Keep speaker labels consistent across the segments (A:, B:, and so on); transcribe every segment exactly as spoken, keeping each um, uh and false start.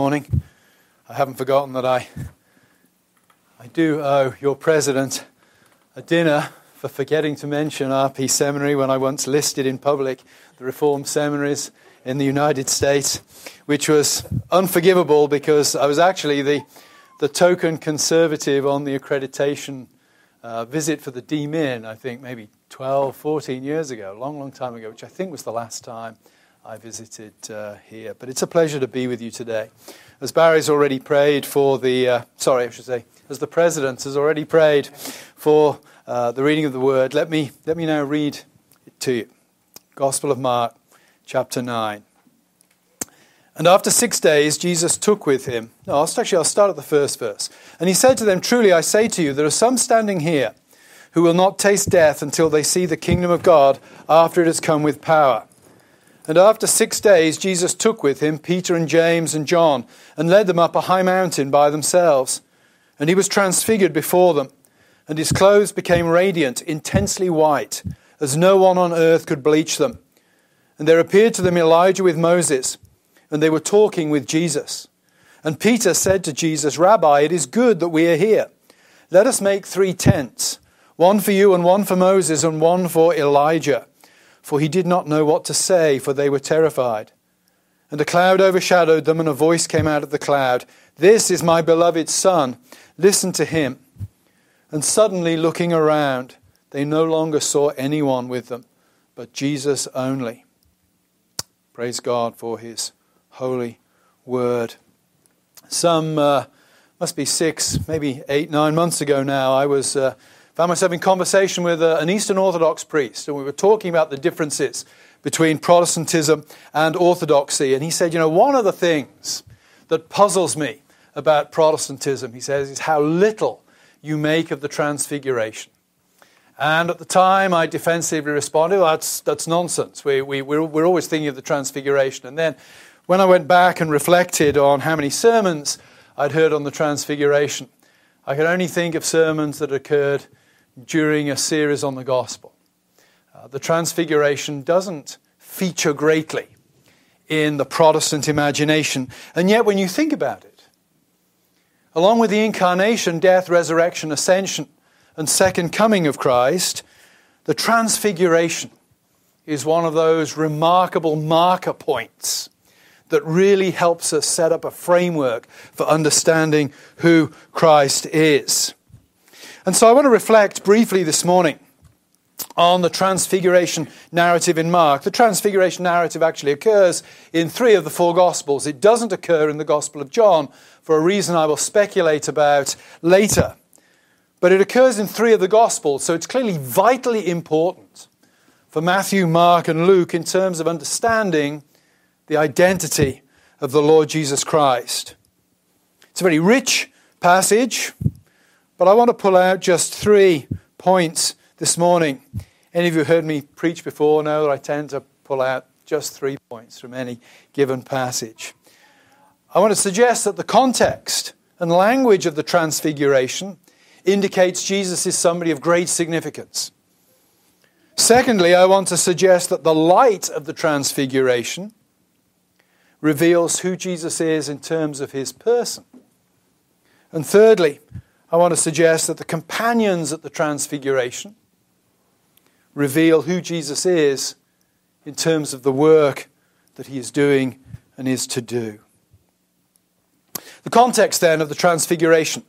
A: Morning. I haven't forgotten that I I do owe your president a dinner for forgetting to mention R P Seminary when I once listed in public the Reformed seminaries in the United States, which was unforgivable because I was actually the the token conservative on the accreditation uh, visit for the D Min, I think maybe twelve, fourteen years ago, a long, long time ago, which I think was the last time I visited uh, here. But it's a pleasure to be with you today. As Barry's already prayed for the, uh, sorry, I should say, as the President has already prayed for uh, the reading of the Word, let me let me now read it to you. Gospel of Mark, chapter nine. And after six days, Jesus took with him, no, I'll, actually I'll start at the first verse. And he said to them, "Truly I say to you, there are some standing here who will not taste death until they see the kingdom of God after it has come with power." And after six days, Jesus took with him Peter and James and John and led them up a high mountain by themselves. And he was transfigured before them, and his clothes became radiant, intensely white, as no one on earth could bleach them. And there appeared to them Elijah with Moses, and they were talking with Jesus. And Peter said to Jesus, "Rabbi, it is good that we are here. Let us make three tents, one for you and one for Moses and one for Elijah." For he did not know what to say, for they were terrified. And a cloud overshadowed them, and a voice came out of the cloud, "This is my beloved Son, listen to him." And suddenly, looking around, they no longer saw anyone with them, but Jesus only. Praise God for his holy word. Some, uh, must be six, maybe eight, nine months ago now, I was... Uh, found myself in conversation with uh, an Eastern Orthodox priest, and we were talking about the differences between Protestantism and Orthodoxy. And he said, you know, one of the things that puzzles me about Protestantism, he says, is how little you make of the Transfiguration. And at the time, I defensively responded, well, that's that's nonsense. We, we, we're, we're always thinking of the Transfiguration. And then when I went back and reflected on how many sermons I'd heard on the Transfiguration, I could only think of sermons that occurred during a series on the gospel. Uh, the Transfiguration doesn't feature greatly in the Protestant imagination. And yet when you think about it, along with the incarnation, death, resurrection, ascension, and second coming of Christ, the Transfiguration is one of those remarkable marker points that really helps us set up a framework for understanding who Christ is. And so I want to reflect briefly this morning on the Transfiguration narrative in Mark. The Transfiguration narrative actually occurs in three of the four Gospels. It doesn't occur in the Gospel of John for a reason I will speculate about later. But it occurs in three of the Gospels, so it's clearly vitally important for Matthew, Mark, and Luke in terms of understanding the identity of the Lord Jesus Christ. It's a very rich passage, but I want to pull out just three points this morning. Any of you who heard me preach before know that I tend to pull out just three points from any given passage. I want to suggest that the context and language of the Transfiguration indicates Jesus is somebody of great significance. Secondly, I want to suggest that the light of the Transfiguration reveals who Jesus is in terms of his person. And thirdly, I want to suggest that the companions at the Transfiguration reveal who Jesus is in terms of the work that he is doing and is to do. The context then of the Transfiguration.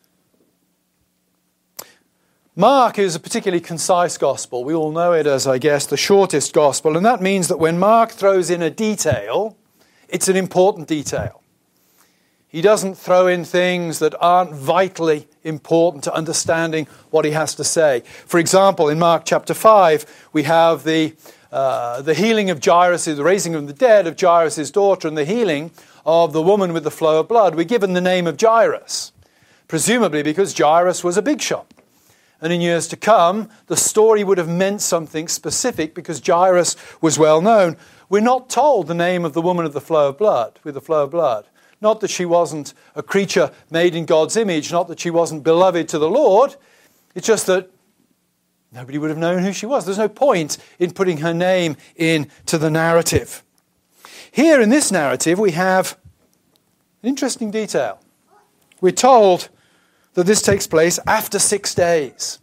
A: Mark is a particularly concise gospel. We all know it as, I guess, the shortest gospel. And that means that when Mark throws in a detail, it's an important detail. He doesn't throw in things that aren't vitally important to understanding what he has to say. For example, in Mark chapter five, we have the uh, the healing of Jairus, the raising of the dead of Jairus' daughter, and the healing of the woman with the flow of blood. We're given the name of Jairus, presumably because Jairus was a big shot. And in years to come, the story would have meant something specific because Jairus was well known. We're not told the name of the woman of the flow of blood, with the flow of blood. Not that she wasn't a creature made in God's image, not that she wasn't beloved to the Lord. It's just that nobody would have known who she was. There's no point in putting her name into the narrative. Here in this narrative, we have An interesting detail. We're told that this takes place after six days.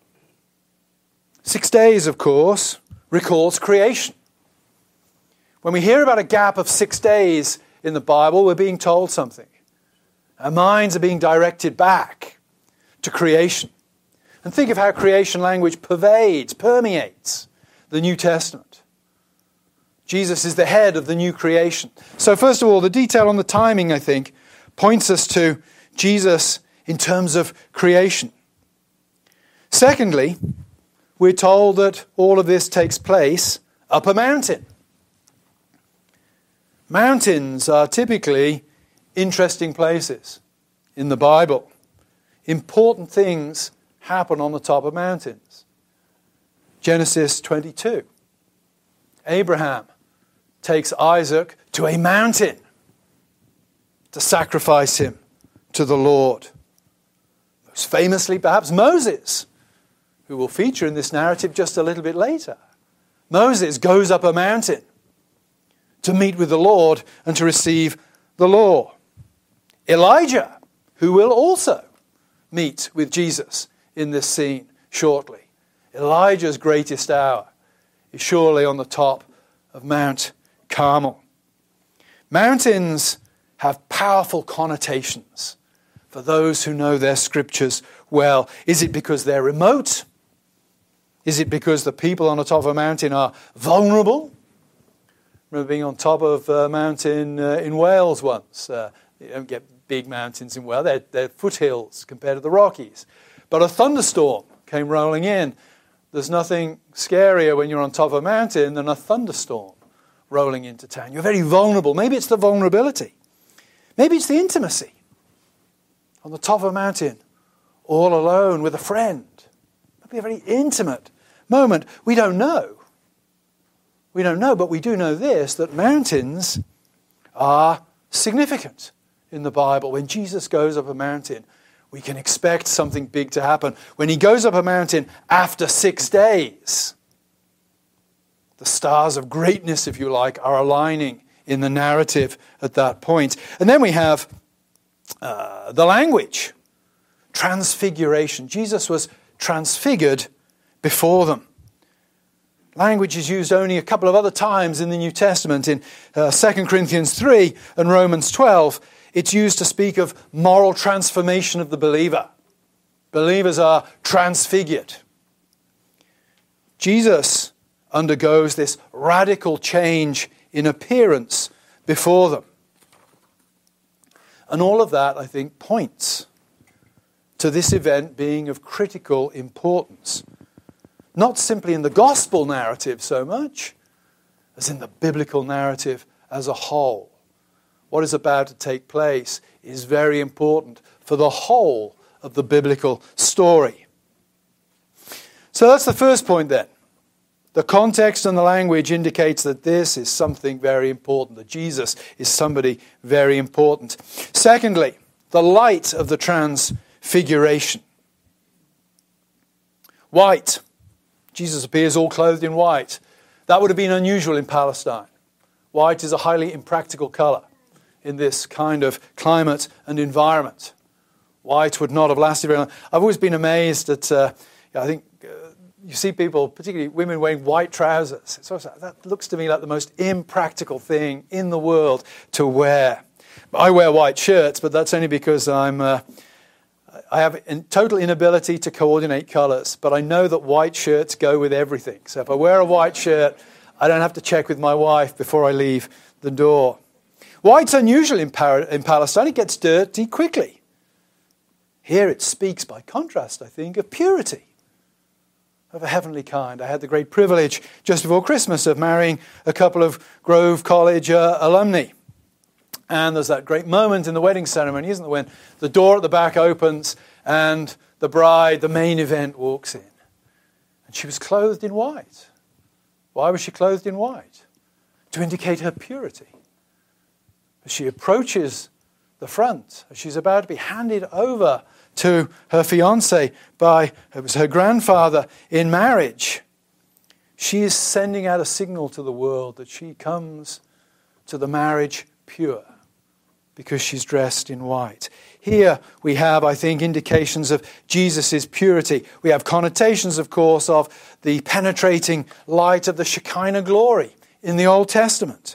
A: Six days, of course, recalls creation. When we hear about a gap of six days in the Bible, we're being told something. Our minds are being directed back to creation. And think of how creation language pervades, permeates the New Testament. Jesus is the head of the new creation. So first of all, the detail on the timing, I think, points us to Jesus in terms of creation. Secondly, we're told that all of this takes place up a mountain. Mountains are typically interesting places in the Bible. Important things happen on the top of mountains. Genesis twenty-two. Abraham takes Isaac to a mountain to sacrifice him to the Lord. Most famously, perhaps, Moses, who will feature in this narrative just a little bit later. Moses goes up a mountain to meet with the Lord and to receive the law. Elijah, who will also meet with Jesus in this scene shortly. Elijah's greatest hour is surely on the top of Mount Carmel. Mountains have powerful connotations for those who know their scriptures well. Is it because they're remote? Is it because the people on the top of a mountain are vulnerable? I remember being on top of a mountain uh, in Wales once. Uh, you don't get big mountains in Wales. They're, they're foothills compared to the Rockies. But a thunderstorm came rolling in. There's nothing scarier when you're on top of a mountain than a thunderstorm rolling into town. You're very vulnerable. Maybe it's the vulnerability. Maybe it's the intimacy. On the top of a mountain, all alone with a friend. Maybe a very intimate moment. We don't know. We don't know, but we do know this, that mountains are significant in the Bible. When Jesus goes up a mountain, we can expect something big to happen. When he goes up a mountain after six days, the stars of greatness, if you like, are aligning in the narrative at that point. And then we have uh, the language, transfiguration. Jesus was transfigured before them. Language is used only a couple of other times in the New Testament. In uh, Second Corinthians three and Romans twelve, it's used to speak of moral transformation of the believer. Believers are transfigured. Jesus undergoes this radical change in appearance before them. And all of that, I think, points to this event being of critical importance. Not simply in the gospel narrative so much, as in the biblical narrative as a whole. What is about to take place is very important for the whole of the biblical story. So that's the first point then. The context and the language indicates that this is something very important, that Jesus is somebody very important. Secondly, the light of the transfiguration. White. Jesus appears all clothed in white. That would have been unusual in Palestine. White is a highly impractical color in this kind of climate and environment. White would not have lasted very long. I've always been amazed at, uh, I think, uh, you see people, particularly women, wearing white trousers. It's also, that looks to me like the most impractical thing in the world to wear. I wear white shirts, but that's only because I'm... Uh, I have a total inability to coordinate colours, but I know that white shirts go with everything. So if I wear a white shirt, I don't have to check with my wife before I leave the door. White's unusual in, Par- in Palestine. It gets dirty quickly. Here it speaks, by contrast, I think, of purity, of a heavenly kind. I had the great privilege just before Christmas of marrying a couple of Grove College uh, alumni. And there's that great moment in the wedding ceremony, isn't there, when the door at the back opens and the bride, the main event, walks in. And she was clothed in white. Why was she clothed in white? To indicate her purity. As she approaches the front, as she's about to be handed over to her fiancé by, it was her grandfather in marriage, she is sending out a signal to the world that she comes to the marriage pure, because she's dressed in white. Here we have, I think, indications of Jesus' purity. We have connotations, of course, of the penetrating light of the Shekinah glory in the Old Testament.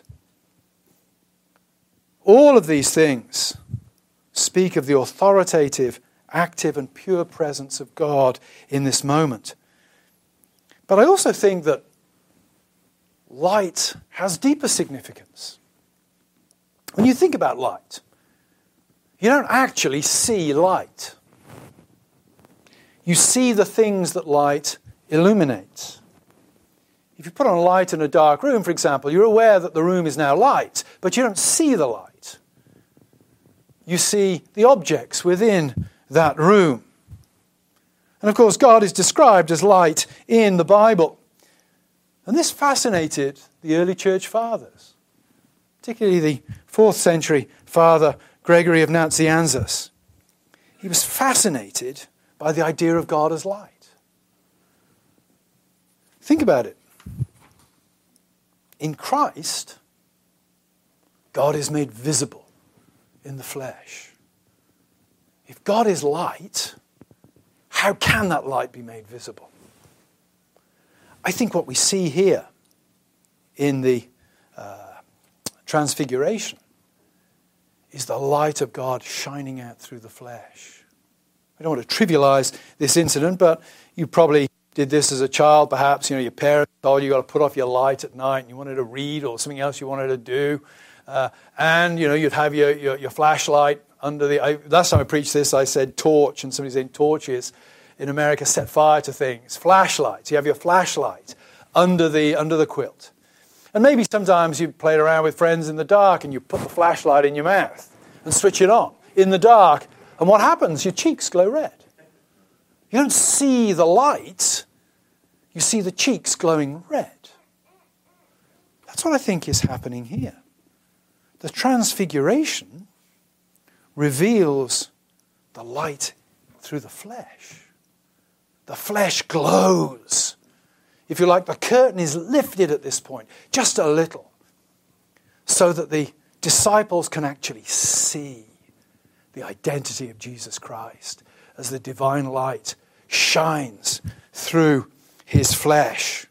A: All of these things speak of the authoritative, active and pure presence of God in this moment. But I also think that light has deeper significance. When you think about light, you don't actually see light. You see the things that light illuminates. If you put on a light in a dark room, for example, you're aware that the room is now light, but you don't see the light. You see the objects within that room. And of course, God is described as light in the Bible. And this fascinated the early church fathers, particularly the fourth century father Gregory of Nazianzus. He was fascinated by the idea of God as light. Think about it. In Christ, God is made visible in the flesh. If God is light, how can that light be made visible? I think what we see here in the uh, Transfiguration is the light of God shining out through the flesh. I don't want to trivialize this incident, but you probably did this as a child, perhaps. You know, your parents told you you've got to put off your light at night and you wanted to read or something else you wanted to do. Uh, and, you know, you'd have your, your, your flashlight under the... I, last time I preached this, I said torch, and somebody said torches in America set fire to things. Flashlights. You have your flashlight under the under the quilt. And maybe sometimes you played around with friends in the dark and you put the flashlight in your mouth and switch it on in the dark. And what happens? Your cheeks glow red. You don't see the light. You see the cheeks glowing red. That's what I think is happening here. The Transfiguration reveals the light through the flesh. The flesh glows. If you like, the curtain is lifted at this point, just a little, so that the disciples can actually see the identity of Jesus Christ as the divine light shines through his flesh.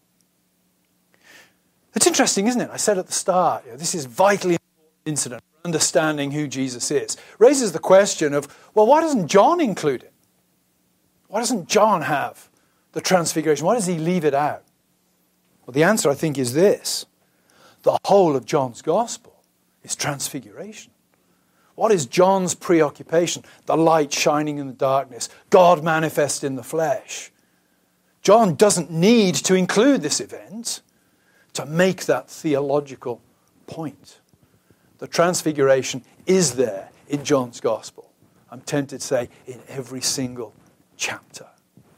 A: It's interesting, isn't it? I said at the start, you know, this is vitally important incident for understanding who Jesus is. Raises the question of, well, why doesn't John include it? Why doesn't John have the Transfiguration? Why does he leave it out? Well, the answer, I think, is this. The whole of John's Gospel is Transfiguration. What is John's preoccupation? The light shining in the darkness. God manifest in the flesh. John doesn't need to include this event to make that theological point. The Transfiguration is there in John's Gospel. I'm tempted to say in every single chapter.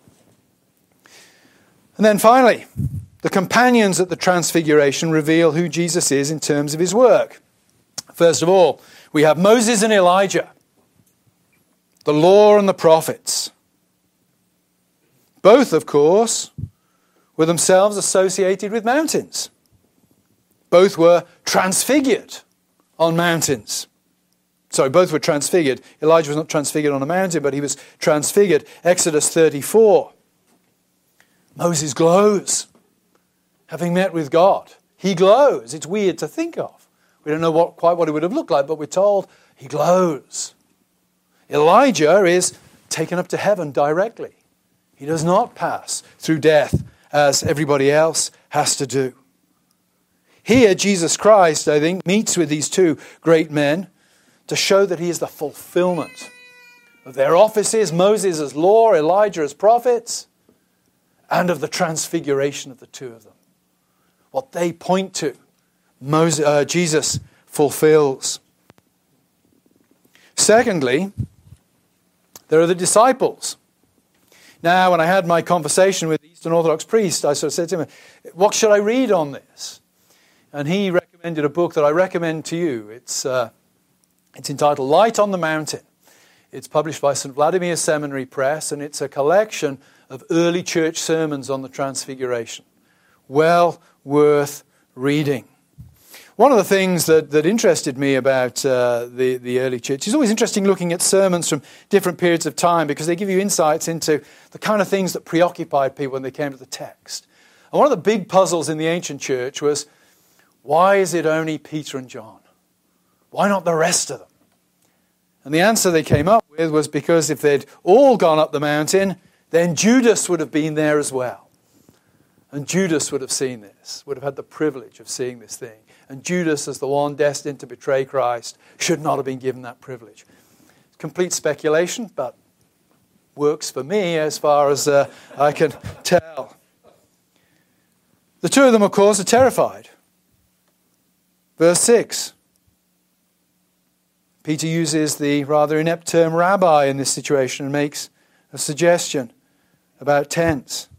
A: And then finally, the companions at the Transfiguration reveal who Jesus is in terms of his work. First of all, we have Moses and Elijah, the law and the prophets. Both, of course, were themselves associated with mountains. Both were transfigured on mountains. Sorry, both were transfigured. Elijah was not transfigured on a mountain, but he was transfigured. Exodus thirty-four. Moses glows, having met with God. He glows. It's weird to think of. We don't know what, quite what it would have looked like, but we're told he glows. Elijah is taken up to heaven directly. He does not pass through death as everybody else has to do. Here, Jesus Christ, I think, meets with these two great men to show that he is the fulfillment of their offices, Moses as law, Elijah as prophets, and of the transfiguration of the two of them. What they point to, Moses, uh, Jesus fulfills. Secondly, there are the disciples. Now, when I had my conversation with the Eastern Orthodox priest, I sort of said to him, what should I read on this? And he recommended a book that I recommend to you. It's uh, it's entitled Light on the Mountain. It's published by Saint Vladimir Seminary Press, and it's a collection of early church sermons on the Transfiguration. Well worth reading. One of the things that, that interested me about uh, the, the early church, it's always interesting looking at sermons from different periods of time because they give you insights into the kind of things that preoccupied people when they came to the text. And one of the big puzzles in the ancient church was, why is it only Peter and John? Why not the rest of them? And the answer they came up with was because if they'd all gone up the mountain, then Judas would have been there as well. And Judas would have seen this, would have had the privilege of seeing this thing. And Judas, as the one destined to betray Christ, should not have been given that privilege. Complete speculation, but works for me as far as uh, I can tell. The two of them, of course, are terrified. Verse six. Peter uses the rather inept term rabbi in this situation and makes a suggestion about tents.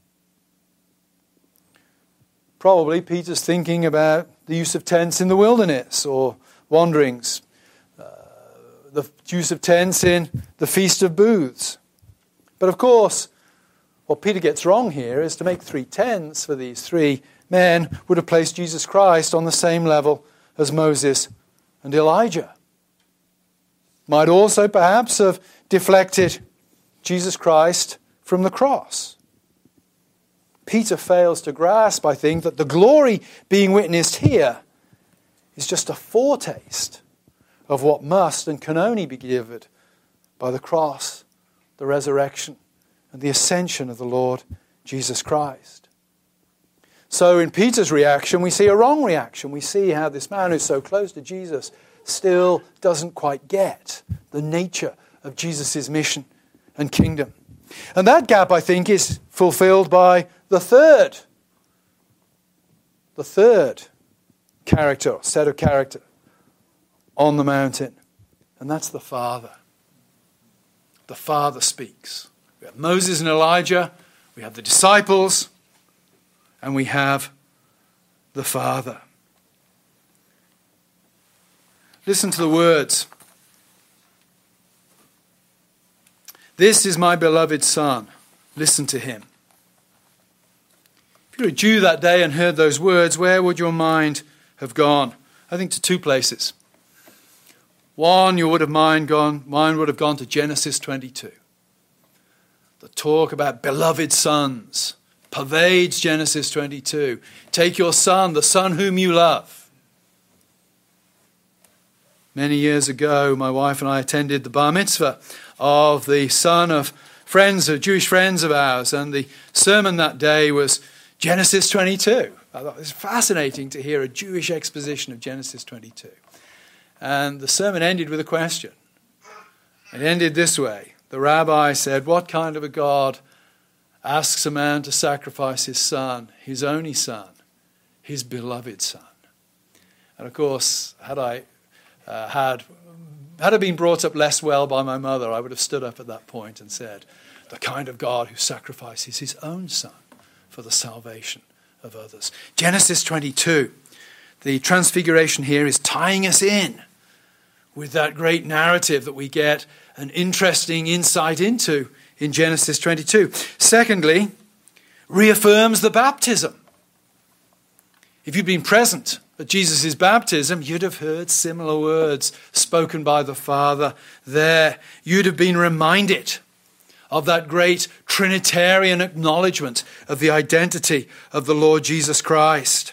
A: Probably Peter's thinking about the use of tents in the wilderness or wanderings, uh, the use of tents in the Feast of Booths. But of course, what Peter gets wrong here is to make three tents for these three men would have placed Jesus Christ on the same level as Moses and Elijah. Might also perhaps have deflected Jesus Christ from the cross. Peter fails to grasp, I think, that the glory being witnessed here is just a foretaste of what must and can only be delivered by the cross, the resurrection, and the ascension of the Lord Jesus Christ. So in Peter's reaction, we see a wrong reaction. We see how this man who's so close to Jesus still doesn't quite get the nature of Jesus' mission and kingdom. And that gap, I think, is fulfilled by the third, the third character, set of character on the mountain. And that's the Father. The Father speaks. We have Moses and Elijah, we have the disciples, and we have the Father. Listen to the words. This is my beloved Son. Listen to him. If you were a Jew that day and heard those words, where would your mind have gone? I think to two places. One, your would have mind gone, mind would have gone to Genesis twenty-two. The talk about beloved sons pervades Genesis twenty-two. Take your son, the son whom you love. Many years ago, my wife and I attended the bar mitzvah of the son of friends, of Jewish friends of ours, and the sermon that day was Genesis twenty-two. I thought it was fascinating to hear a Jewish exposition of Genesis twenty-two. And the sermon ended with a question. It ended this way. The rabbi said, what kind of a God asks a man to sacrifice his son, his only son, his beloved son? And of course, had I uh, had had I been brought up less well by my mother, I would have stood up at that point and said, the kind of God who sacrifices his own son for the salvation of others. Genesis twenty-two, the transfiguration here is tying us in with that great narrative that we get an interesting insight into in Genesis twenty-two. Secondly, reaffirms the baptism. If you'd been present at Jesus' baptism, you'd have heard similar words spoken by the Father there. You'd have been reminded of that great Trinitarian acknowledgement of the identity of the Lord Jesus Christ.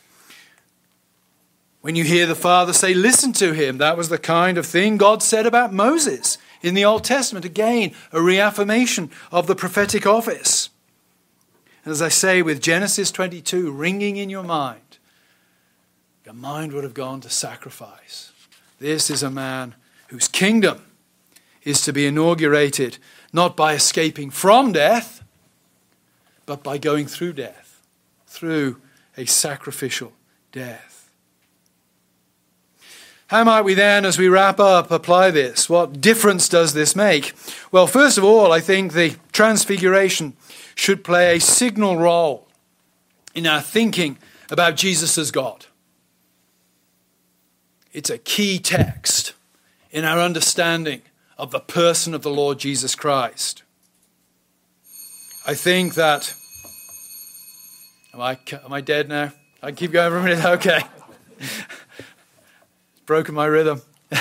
A: When you hear the Father say, listen to him, that was the kind of thing God said about Moses in the Old Testament. Again, a reaffirmation of the prophetic office. And as I say, with Genesis twenty-two ringing in your mind, your mind would have gone to sacrifice. This is a man whose kingdom is to be inaugurated not by escaping from death, but by going through death, through a sacrificial death. How might we then, as we wrap up, apply this? What difference does this make? Well, first of all, I think the transfiguration should play a signal role in our thinking about Jesus as God. It's a key text in our understanding of the person of the Lord Jesus Christ. I think that... Am I, am I dead now? I can keep going for a minute? Okay. broken my rhythm.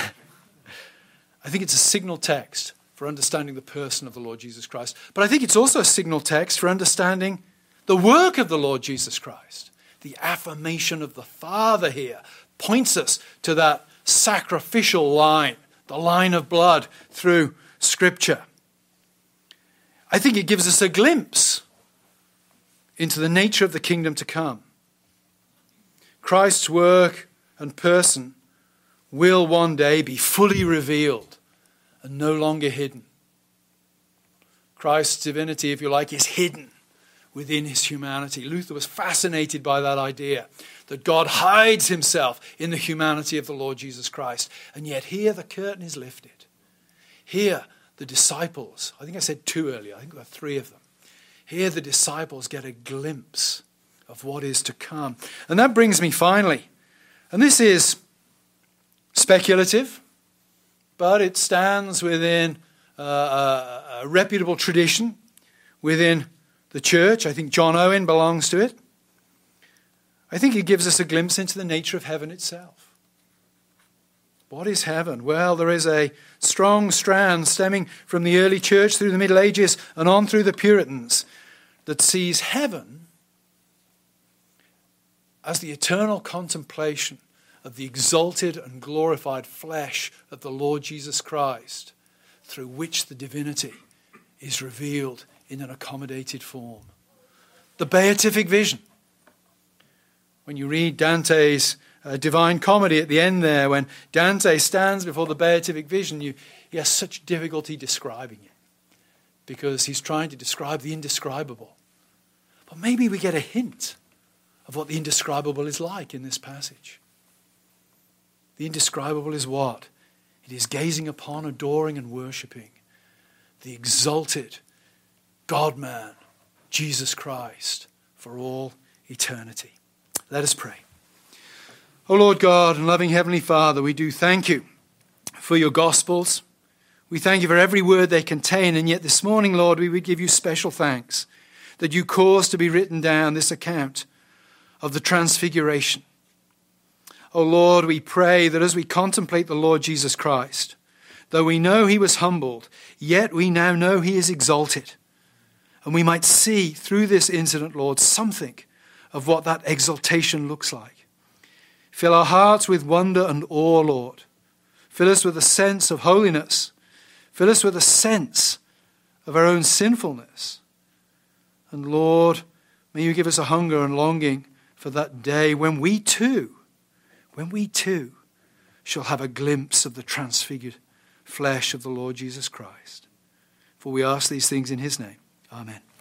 A: I think it's a signal text for understanding the person of the Lord Jesus Christ. But I think it's also a signal text for understanding the work of the Lord Jesus Christ. The affirmation of the Father here points us to that sacrificial line, the line of blood through Scripture. I think it gives us a glimpse into the nature of the kingdom to come. Christ's work and person will one day be fully revealed and no longer hidden. Christ's divinity, if you like, is hidden within his humanity. Luther was fascinated by that idea, that God hides himself in the humanity of the Lord Jesus Christ. And yet here the curtain is lifted. Here the disciples, I think I said two earlier, I think there were three of them. Here the disciples get a glimpse of what is to come. And that brings me finally, and this is speculative, but it stands within uh, a, a reputable tradition within the church. I think John Owen belongs to it. I think it gives us a glimpse into the nature of heaven itself. What is heaven? Well, there is a strong strand stemming from the early church through the Middle Ages and on through the Puritans that sees heaven as the eternal contemplation of the exalted and glorified flesh of the Lord Jesus Christ, through which the divinity is revealed in an accommodated form. The beatific vision. When you read Dante's uh, Divine Comedy at the end there, when Dante stands before the beatific vision, you, he has such difficulty describing it because he's trying to describe the indescribable. But maybe we get a hint of what the indescribable is like in this passage. The indescribable is what? It is gazing upon, adoring and worshipping the exalted God-man, Jesus Christ, for all eternity. Let us pray. O Lord God and loving Heavenly Father, we do thank you for your Gospels. We thank you for every word they contain, and yet this morning, Lord, we would give you special thanks that you caused to be written down this account of the Transfiguration. O Lord, we pray that as we contemplate the Lord Jesus Christ, though we know he was humbled, yet we now know he is exalted. And we might see through this incident, Lord, something of what that exaltation looks like. Fill our hearts with wonder and awe, Lord. Fill us with a sense of holiness. Fill us with a sense of our own sinfulness. And Lord, may you give us a hunger and longing for that day when we too, when we too shall have a glimpse of the transfigured flesh of the Lord Jesus Christ. For we ask these things in his name. Amen.